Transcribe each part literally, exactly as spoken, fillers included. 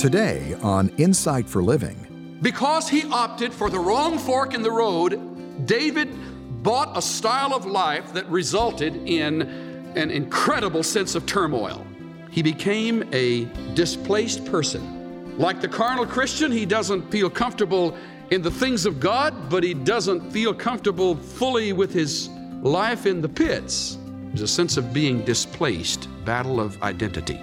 Today on Insight for Living. Because he opted for the wrong fork in the road, David bought a style of life that resulted in an incredible sense of turmoil. He became a displaced person. Like the carnal Christian, he doesn't feel comfortable in the things of God, but he doesn't feel comfortable fully with his life in the pits. There's a sense of being displaced, battle of identity.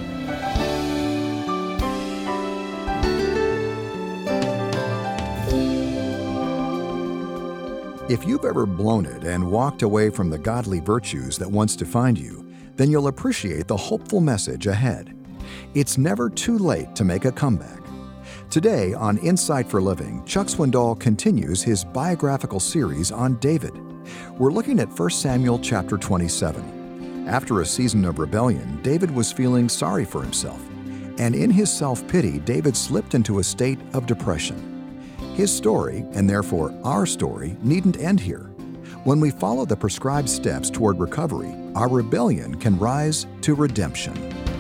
If you've ever blown it and walked away from the godly virtues that once defined you, then you'll appreciate the hopeful message ahead. It's never too late to make a comeback. Today on Insight for Living, Chuck Swindoll continues his biographical series on David. We're looking at First Samuel chapter twenty-seven. After a season of rebellion, David was feeling sorry for himself, and in his self-pity, David slipped into a state of depression. His story, and therefore our story, needn't end here. When we follow the prescribed steps toward recovery, our rebellion can rise to redemption.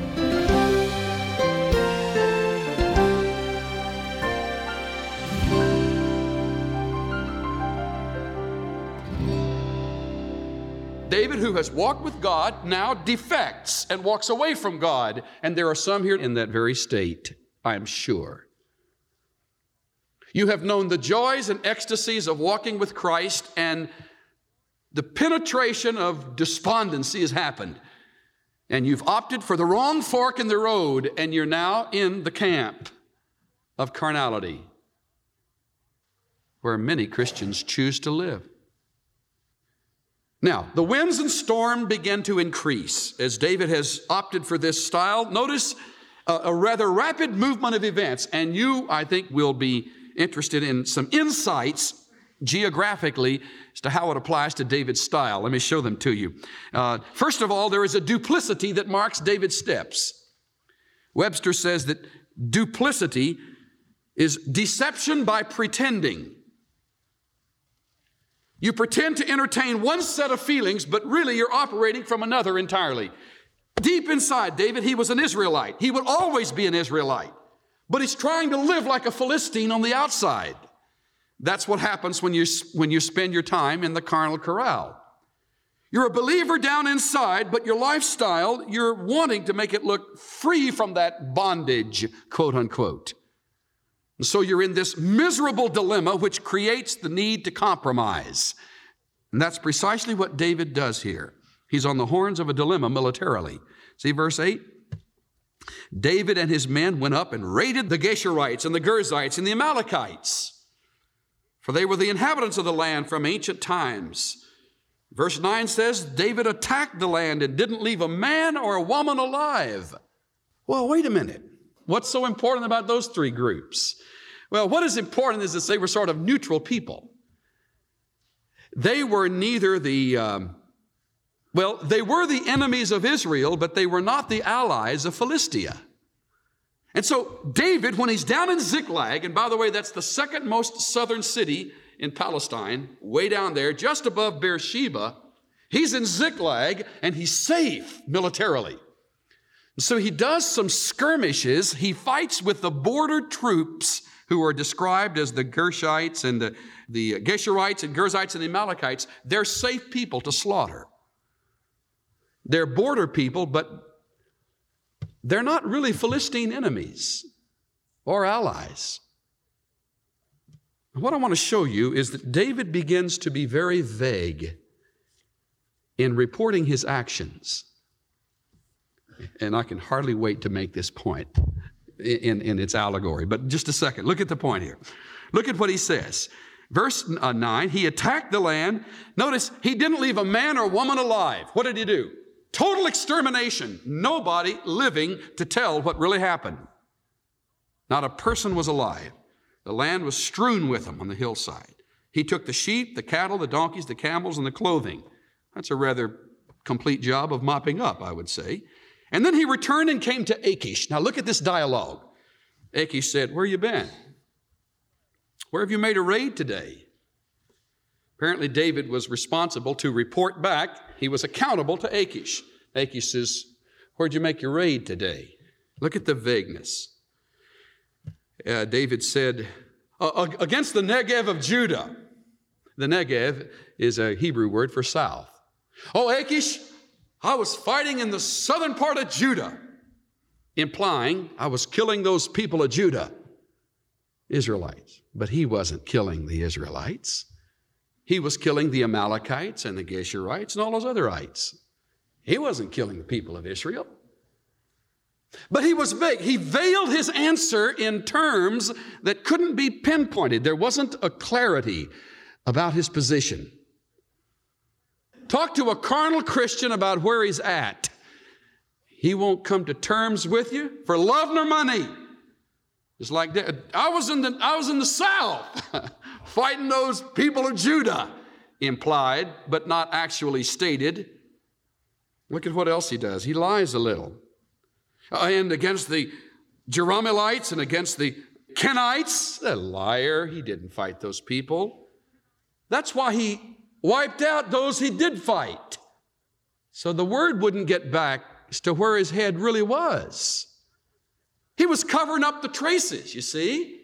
David, who has walked with God, now defects and walks away from God. And there are some here in that very state, I am sure. You have known the joys and ecstasies of walking with Christ, and the penetration of despondency has happened. And you've opted for the wrong fork in the road, and you're now in the camp of carnality, where many Christians choose to live. Now, the winds and storm begin to increase as David has opted for this style. Notice a, a rather rapid movement of events, and you, I think, will be interested in some insights geographically as to how it applies to David's style. Let me show them to you. Uh, first of all, there is a duplicity that marks David's steps. Webster says that duplicity is deception by pretending. You pretend to entertain one set of feelings, but really you're operating from another entirely. Deep inside David, he was an Israelite. He would always be an Israelite. But he's trying to live like a Philistine on the outside. That's what happens when you, when you spend your time in the carnal corral. You're a believer down inside, but your lifestyle, you're wanting to make it look free from that bondage, quote unquote. And so you're in this miserable dilemma which creates the need to compromise. And that's precisely what David does here. He's on the horns of a dilemma militarily. See verse eight? David and his men went up and raided the Geshurites and the Girzites and the Amalekites, for they were the inhabitants of the land from ancient times. Verse nine says, David attacked the land and didn't leave a man or a woman alive. Well, wait a minute. What's so important about those three groups? Well, what is important is that they were sort of neutral people. They were neither the... Um, Well, they were the enemies of Israel, but they were not the allies of Philistia. And so David, when he's down in Ziklag, and by the way, that's the second most southern city in Palestine, way down there, just above Beersheba, he's in Ziklag, and he's safe militarily. So he does some skirmishes. He fights with the border troops who are described as the Gershites and the, the Geshurites and Girzites and the Amalekites. They're safe people to slaughter. They're border people, but they're not really Philistine enemies or allies. What I want to show you is that David begins to be very vague in reporting his actions. And I can hardly wait to make this point in, in its allegory. But just a second, look at the point here. Look at what he says. Verse nine, he attacked the land. Notice, he didn't leave a man or woman alive. What did he do? Total extermination. Nobody living to tell what really happened. Not a person was alive. The land was strewn with them on the hillside. He took the sheep, the cattle, the donkeys, the camels, and the clothing. That's a rather complete job of mopping up, I would say. And then he returned and came to Achish. Now look at this dialogue. Achish said, "Where you been? Where have you made a raid today?" Apparently, David was responsible to report back. He was accountable to Achish. Achish says, "Where'd you make your raid today?" Look at the vagueness. uh, David said, uh, against the Negev of Judah. The Negev is a Hebrew word for south. Oh, Achish, I was fighting in the southern part of Judah, implying I was killing those people of Judah, Israelites. But he wasn't killing the Israelites. He was killing the Amalekites and the Geshurites and all those other ites. He wasn't killing the people of Israel. But he was vague. He veiled his answer in terms that couldn't be pinpointed. There wasn't a clarity about his position. Talk to a carnal Christian about where he's at. He won't come to terms with you for love nor money. It's like that. I was in the, I was in the South fighting those people of Judah, implied but not actually stated. Look at what else he does. He lies a little. And against the Jerahmeelites and against the Kenites, a liar. He didn't fight those people. That's why he wiped out those he did fight. So the word wouldn't get back as to where his head really was. He was covering up the traces, you see.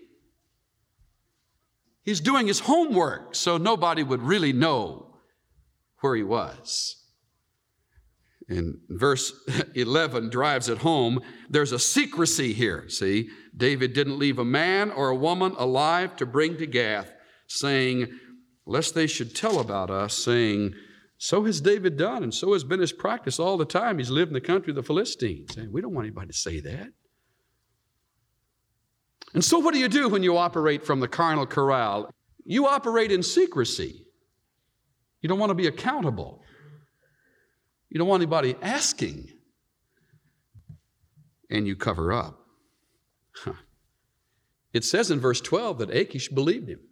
He's doing his homework so nobody would really know where he was. And verse eleven drives it home. There's a secrecy here, see. David didn't leave a man or a woman alive to bring to Gath, saying, lest they should tell about us, saying, so has David done, and so has been his practice all the time he's lived in the country of the Philistines. And we don't want anybody to say that. And so what do you do when you operate from the carnal corral? You operate in secrecy. You don't want to be accountable. You don't want anybody asking. And you cover up. Huh. It says in verse twelve that Achish believed him.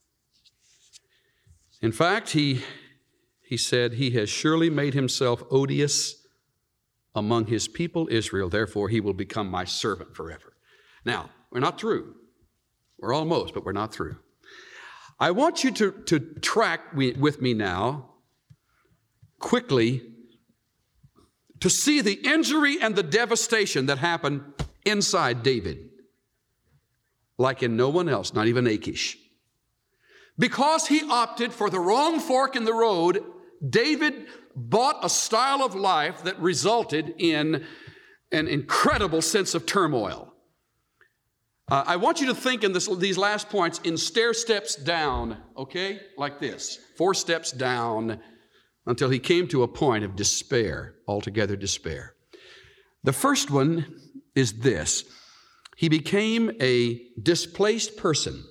In fact, he, he said, he has surely made himself odious among his people Israel, therefore he will become my servant forever. Now, we're not through. We're almost, but we're not through. I want you to, to track with me now, quickly, to see the injury and the devastation that happened inside David, like in no one else, not even Achish. Because he opted for the wrong fork in the road, David bought a style of life that resulted in an incredible sense of turmoil. Uh, I want you to think in this, these last points in stair steps down, okay? Like this, four steps down until he came to a point of despair, altogether despair. The first one is this. He became a displaced person.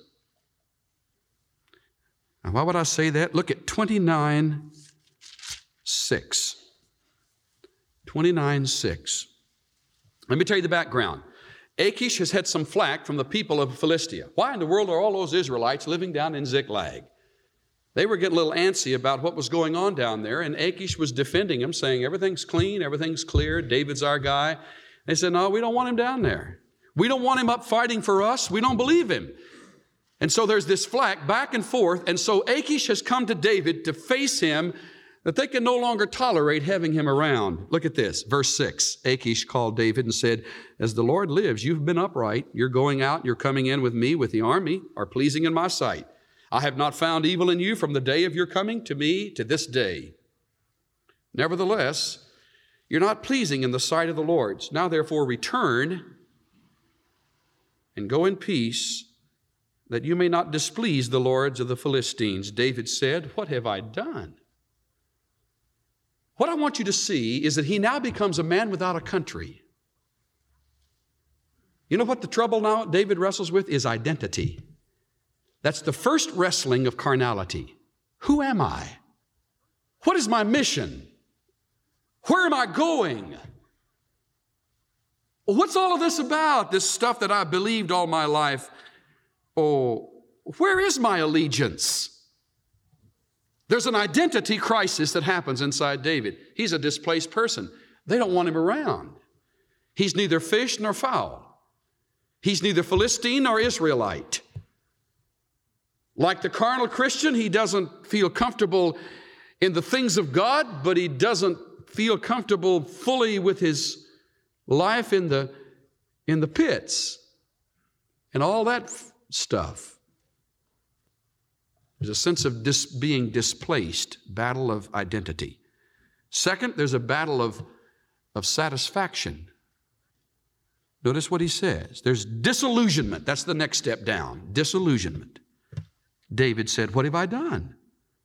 Now, why would I say that? Look at twenty-nine six. twenty-nine six. Let me tell you the background. Achish has had some flack from the people of Philistia. Why in the world are all those Israelites living down in Ziklag? They were getting a little antsy about what was going on down there, and Achish was defending him, saying, everything's clean, everything's clear, David's our guy. They said, no, we don't want him down there. We don't want him up fighting for us. We don't believe him. And so there's this flack back and forth, and so Achish has come to David to face him, that they can no longer tolerate having him around. Look at this, verse six. Achish called David and said, as the Lord lives, you've been upright. You're going out, you're coming in with me, with the army, are pleasing in my sight. I have not found evil in you from the day of your coming to me to this day. Nevertheless, you're not pleasing in the sight of the Lord. Now therefore return and go in peace, that you may not displease the lords of the Philistines. David said, what have I done? What I want you to see is that he now becomes a man without a country. You know what the trouble now David wrestles with is identity. That's the first wrestling of carnality. Who am I? What is my mission? Where am I going? What's all of this about, this stuff that I believed all my life? Oh, where is my allegiance? There's an identity crisis that happens inside David. He's a displaced person. They don't want him around. He's neither fish nor fowl. He's neither Philistine nor Israelite. Like the carnal Christian, he doesn't feel comfortable in the things of God, but he doesn't feel comfortable fully with his life in the, in the pits. and all that f- stuff. There's a sense of dis- being displaced, battle of identity. Second, there's a battle of, of satisfaction. Notice what he says. There's disillusionment. That's the next step down. Disillusionment. David said, what have I done?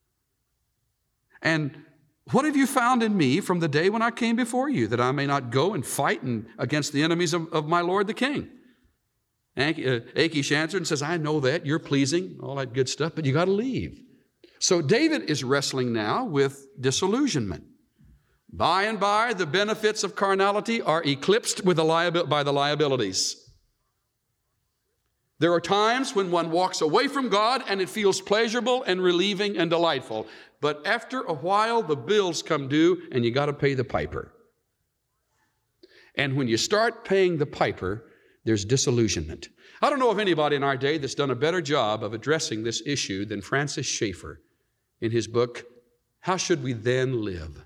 And what have you found in me from the day when I came before you, that I may not go and fight and against the enemies of, of my Lord the king? Achish answered and says, I know that, you're pleasing, all that good stuff, but you got to leave. So David is wrestling now with disillusionment. By and by, the benefits of carnality are eclipsed with the liabil- by the liabilities. There are times when one walks away from God and it feels pleasurable and relieving and delightful. But after a while, the bills come due and you got to pay the piper. And when you start paying the piper, there's disillusionment. I don't know of anybody in our day that's done a better job of addressing this issue than Francis Schaeffer in his book, How Should We Then Live?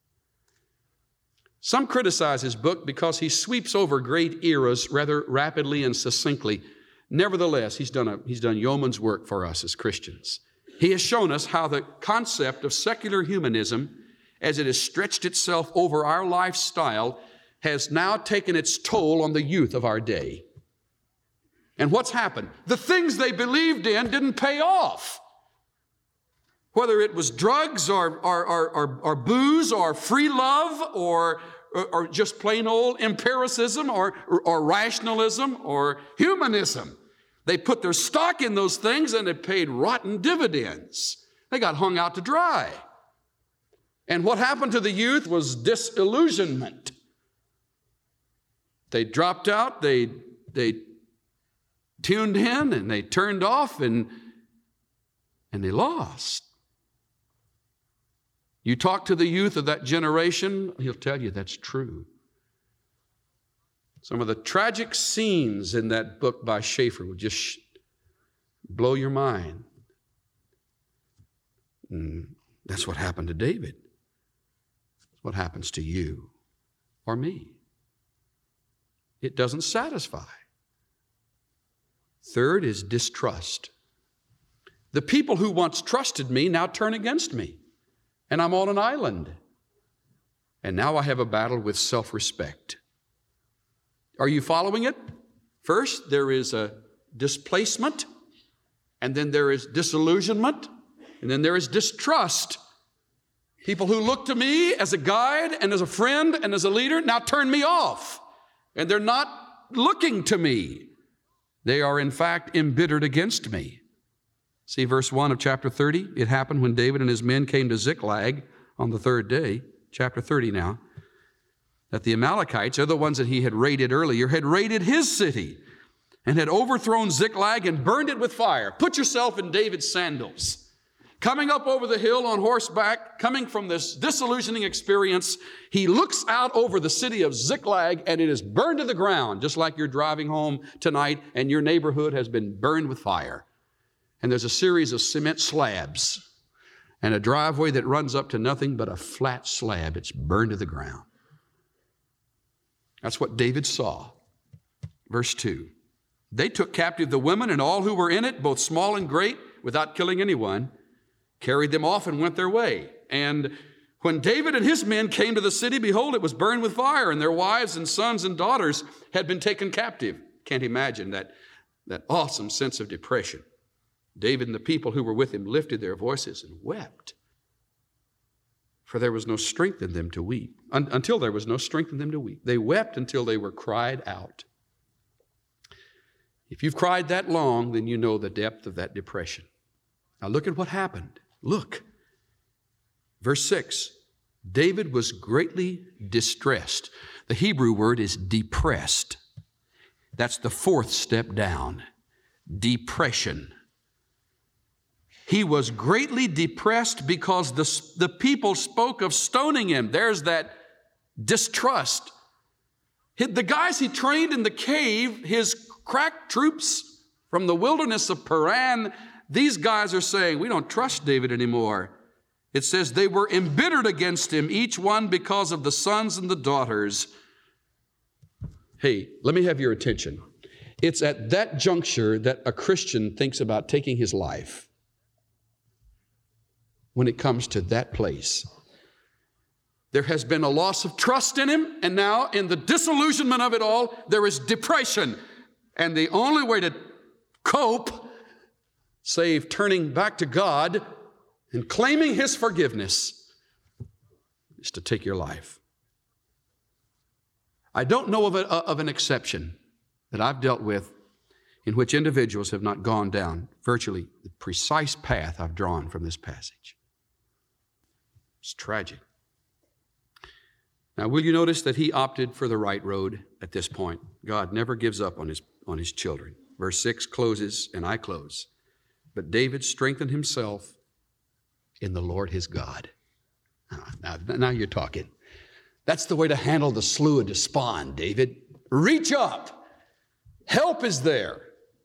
Some criticize his book because he sweeps over great eras rather rapidly and succinctly. Nevertheless, he's done, a, he's done yeoman's work for us as Christians. He has shown us how the concept of secular humanism, as it has stretched itself over our lifestyle, has now taken its toll on the youth of our day. And what's happened? The things they believed in didn't pay off. Whether it was drugs or, or, or, or, or booze or free love or, or, or just plain old empiricism or, or, or rationalism or humanism. They put their stock in those things and it paid rotten dividends. They got hung out to dry. And what happened to the youth was disillusionment. They dropped out, they, they tuned in, and they turned off, and, and they lost. You talk to the youth of that generation, he'll tell you that's true. Some of the tragic scenes in that book by Schaeffer will just blow your mind. And that's what happened to David. That's what happens to you or me. It doesn't satisfy. Third is distrust. The people who once trusted me now turn against me, and I'm on an island. And now I have a battle with self-respect. Are you following it? First, there is a displacement, and then there is disillusionment, and then there is distrust. People who look to me as a guide and as a friend and as a leader now turn me off. And they're not looking to me. They are, in fact, embittered against me. See verse one of chapter thirty? It happened when David and his men came to Ziklag on the third day, chapter thirty now, that the Amalekites, are the ones that he had raided earlier, had raided his city and had overthrown Ziklag and burned it with fire. Put yourself in David's sandals. Coming up over the hill on horseback, coming from this disillusioning experience, he looks out over the city of Ziklag and it is burned to the ground, just like you're driving home tonight and your neighborhood has been burned with fire. And there's a series of cement slabs and a driveway that runs up to nothing but a flat slab. It's burned to the ground. That's what David saw. Verse two, they took captive the women and all who were in it, both small and great, without killing anyone, carried them off and went their way. And when David and his men came to the city, behold, it was burned with fire, and their wives and sons and daughters had been taken captive. Can't imagine that, that awesome sense of depression. David and the people who were with him lifted their voices and wept, for there was no strength in them to weep, un- until there was no strength in them to weep. They wept until they were cried out. If you've cried that long, then you know the depth of that depression. Now look at what happened. Look. Verse six, David was greatly distressed. The Hebrew word is depressed. That's the fourth step down. Depression. He was greatly depressed because the, the people spoke of stoning him. There's that distrust. The guys he trained in the cave, his crack troops from the wilderness of Paran, these guys are saying, we don't trust David anymore. It says they were embittered against him, each one because of the sons and the daughters. Hey, let me have your attention. It's at that juncture that a Christian thinks about taking his life. When it comes to that place, there has been a loss of trust in him, and now in the disillusionment of it all, there is depression. And the only way to cope, save turning back to God and claiming his forgiveness, is to take your life. I don't know of, a, of an exception that I've dealt with in which individuals have not gone down virtually the precise path I've drawn from this passage. It's tragic. Now, will you notice that he opted for the right road at this point? God never gives up on his, on his children. Verse six closes, and I close. But David strengthened himself in the Lord his God. Now, now you're talking. That's the way to handle the slough of despond, David. Reach up. Help is there.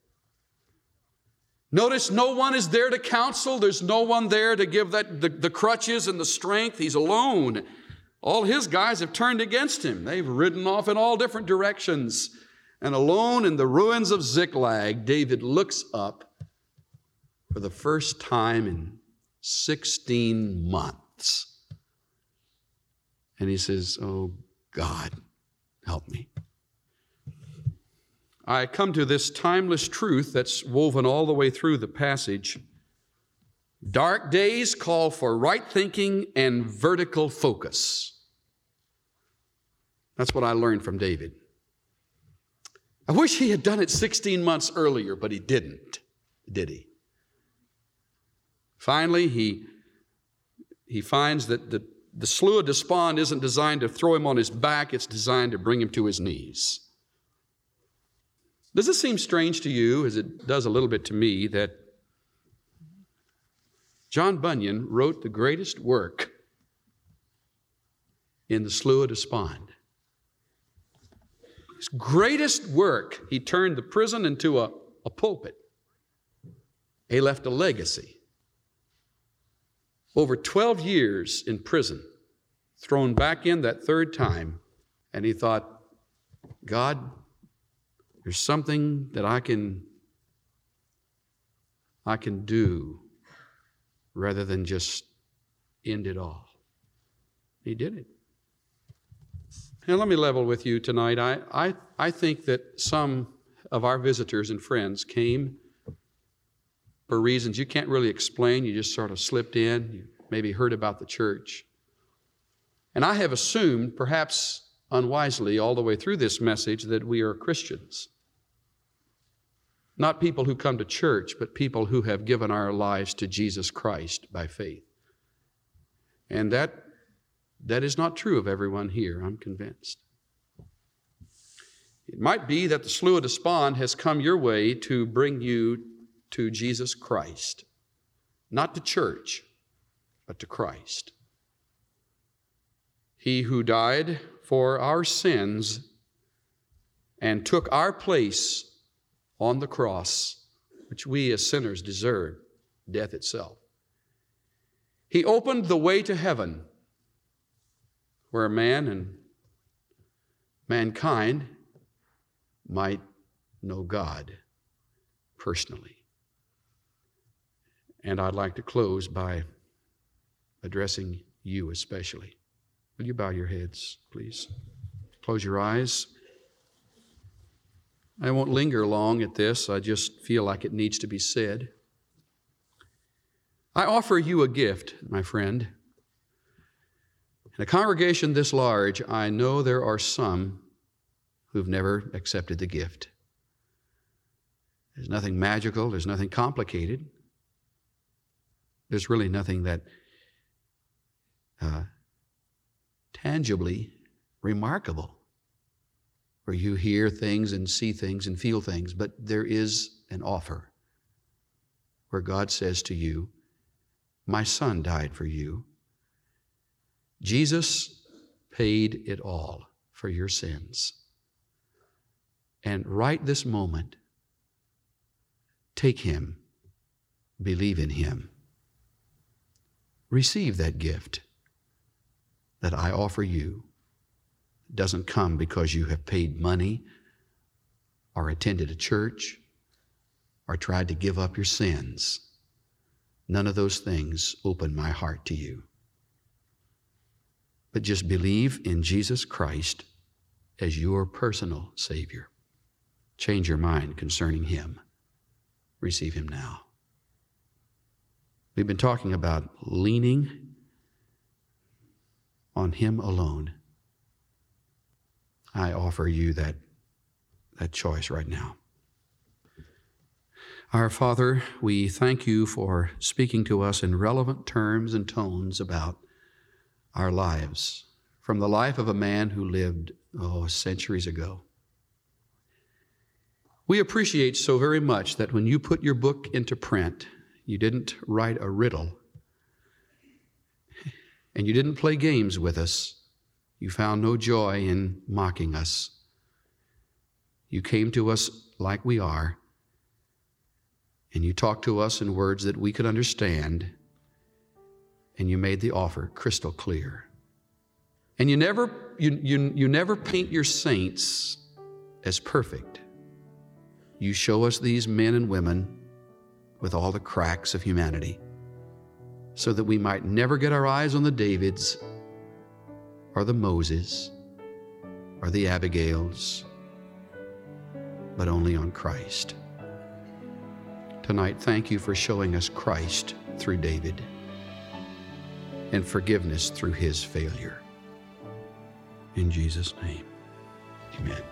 Notice no one is there to counsel. There's no one there to give that the, the crutches and the strength. He's alone. All his guys have turned against him. They've ridden off in all different directions. And alone in the ruins of Ziklag, David looks up for the first time in sixteen months. And he says, "Oh, God, help me." I come to this timeless truth that's woven all the way through the passage. Dark days call for right thinking and vertical focus. That's what I learned from David. I wish he had done it sixteen months earlier, but he didn't, did he? Finally, he, he finds that the, the slough of despond isn't designed to throw him on his back, it's designed to bring him to his knees. Does it seem strange to you, as it does a little bit to me, that John Bunyan wrote the greatest work in the slough of despond? His greatest work, he turned the prison into a, a pulpit. He left a legacy. Over twelve years in prison, thrown back in that third time, and he thought, God, there's something that I can, I can do rather than just end it all. He did it. Now, let me level with you tonight. I, I, I think that some of our visitors and friends came for reasons you can't really explain. You just sort of slipped in. You maybe heard about the church. And I have assumed, perhaps unwisely, all the way through this message, that we are Christians. Not people who come to church, but people who have given our lives to Jesus Christ by faith. And that, that is not true of everyone here, I'm convinced. It might be that the slough of despond has come your way to bring you to Jesus Christ. Not to church, but to Christ. He who died for our sins and took our place on the cross, which we as sinners deserve, death itself. He opened the way to heaven, where man and mankind might know God personally. And I'd like to close by addressing you especially. Will you bow your heads, please? Close your eyes. I won't linger long at this. I just feel like it needs to be said. I offer you a gift, my friend. In a congregation this large, I know there are some who've never accepted the gift. There's nothing magical. There's nothing complicated. There's really nothing that uh, tangibly remarkable, where you hear things and see things and feel things, but there is an offer where God says to you, my son died for you. Jesus paid it all for your sins. And right this moment, take him, believe in him. Receive that gift that I offer you. It doesn't come because you have paid money or attended a church or tried to give up your sins. None of those things open my heart to you. But just believe in Jesus Christ as your personal Savior. Change your mind concerning Him. Receive Him now. We've been talking about leaning on Him alone. I offer you that, that choice right now. Our Father, we thank you for speaking to us in relevant terms and tones about our lives, from the life of a man who lived, oh, centuries ago. We appreciate so very much that when you put your book into print, you didn't write a riddle, and you didn't play games with us. You found no joy in mocking us. You came to us like we are, and you talked to us in words that we could understand, and you made the offer crystal clear. And you never, you, you, you never paint your saints as perfect. You show us these men and women with all the cracks of humanity, so that we might never get our eyes on the Davids or the Moses or the Abigails, but only on Christ. Tonight, thank you for showing us Christ through David and forgiveness through his failure. In Jesus' name, amen.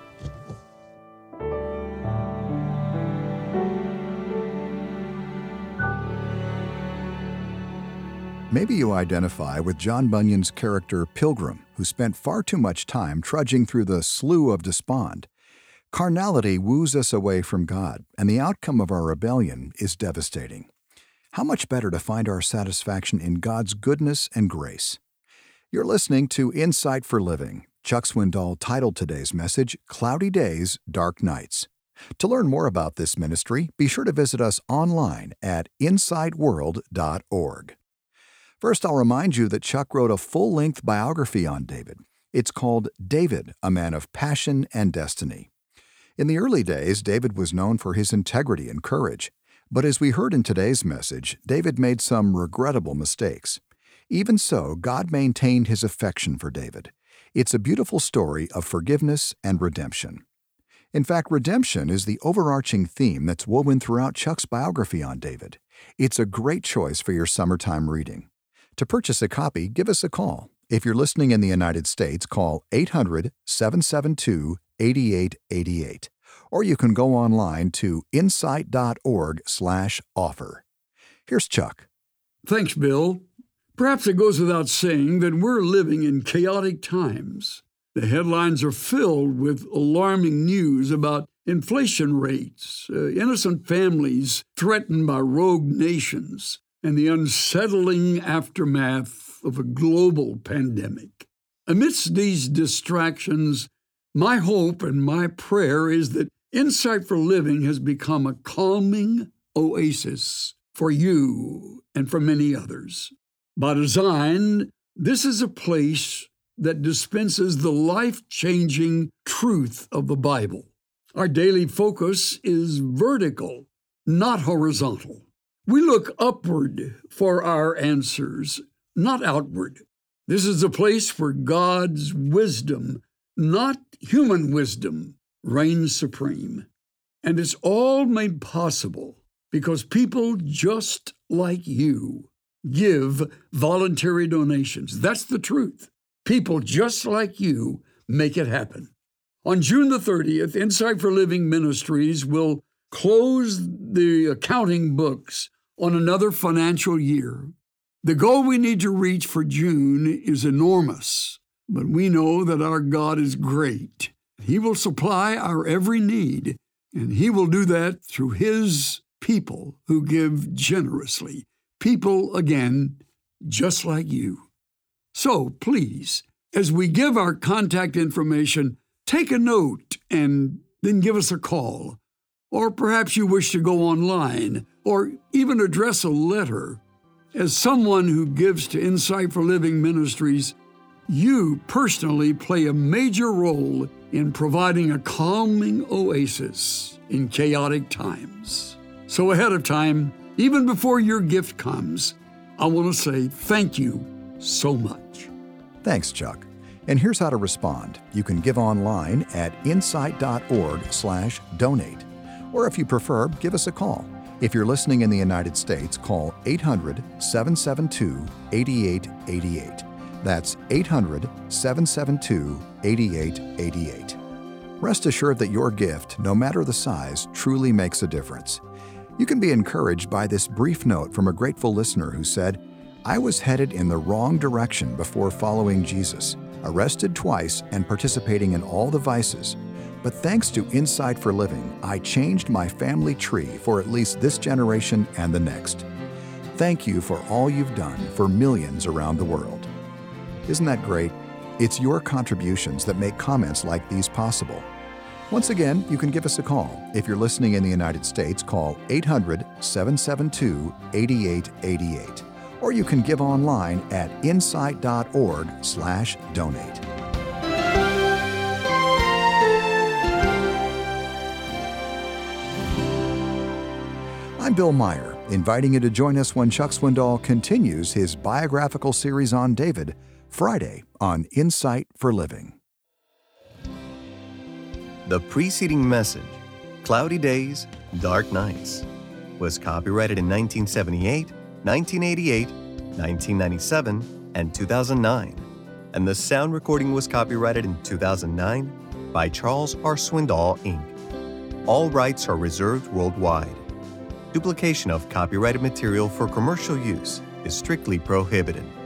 Maybe you identify with John Bunyan's character Pilgrim, who spent far too much time trudging through the slough of despond. Carnality woos us away from God, and the outcome of our rebellion is devastating. How much better to find our satisfaction in God's goodness and grace. You're listening to Insight for Living. Chuck Swindoll titled today's message, Cloudy Days, Dark Nights. To learn more about this ministry, be sure to visit us online at insight world dot org. First, I'll remind you that Chuck wrote a full-length biography on David. It's called David, a Man of Passion and Destiny. In the early days, David was known for his integrity and courage. But as we heard in today's message, David made some regrettable mistakes. Even so, God maintained his affection for David. It's a beautiful story of forgiveness and redemption. In fact, redemption is the overarching theme that's woven throughout Chuck's biography on David. It's a great choice for your summertime reading. To purchase a copy, give us a call. If you're listening in the United States, call eight hundred, seven seven two, eight eight eight eight. Or you can go online to insight dot org slash offer. Here's Chuck. Thanks, Bill. Perhaps it goes without saying that we're living in chaotic times. The headlines are filled with alarming news about inflation rates, uh, innocent families threatened by rogue nations, and the unsettling aftermath of a global pandemic. Amidst these distractions, my hope and my prayer is that Insight for Living has become a calming oasis for you and for many others. By design, this is a place that dispenses the life-changing truth of the Bible. Our daily focus is vertical, not horizontal. We look upward for our answers, not outward. This is a place where God's wisdom, not human wisdom, reigns supreme. And it's all made possible because people just like you give voluntary donations. That's the truth. People just like you make it happen. On June the thirtieth, Insight for Living Ministries will close the accounting books on another financial year. The goal we need to reach for June is enormous, but we know that our God is great. He will supply our every need, and He will do that through His people who give generously. People, again, just like you. So please, as we give our contact information, take a note and then give us a call. Or perhaps you wish to go online, or even address a letter. As someone who gives to Insight for Living Ministries, You personally play a major role in providing a calming oasis in chaotic times. So ahead of time, even before your gift comes, I want to say thank you so much. Thanks, Chuck. And here's how to respond. You can give online at insight.org slash donate. Or if you prefer, give us a call. If you're listening in the United States, call eight hundred, seven seven two, eight eight eight eight. That's eight hundred, seven seven two, eight eight eight eight. Rest assured that your gift, no matter the size, truly makes a difference. You can be encouraged by this brief note from a grateful listener who said, "I was headed in the wrong direction before following Jesus, arrested twice and participating in all the vices. But thanks to Insight for Living, I changed my family tree for at least this generation and the next. Thank you for all you've done for millions around the world." Isn't that great? It's your contributions that make comments like these possible. Once again, you can give us a call. If you're listening in the United States, call eight hundred, seven seven two, eight eight eight eight. Or you can give online at insight.org slash donate. I'm Bill Meyer, inviting you to join us when Chuck Swindoll continues his biographical series on David, Friday on Insight for Living. The preceding message, Cloudy Days, Dark Nights, was copyrighted in nineteen seventy-eight, nineteen eighty-eight, nineteen ninety-seven, and two thousand nine, and the sound recording was copyrighted in two thousand nine by Charles R. Swindoll, Incorporated. All rights are reserved worldwide. Duplication of copyrighted material for commercial use is strictly prohibited.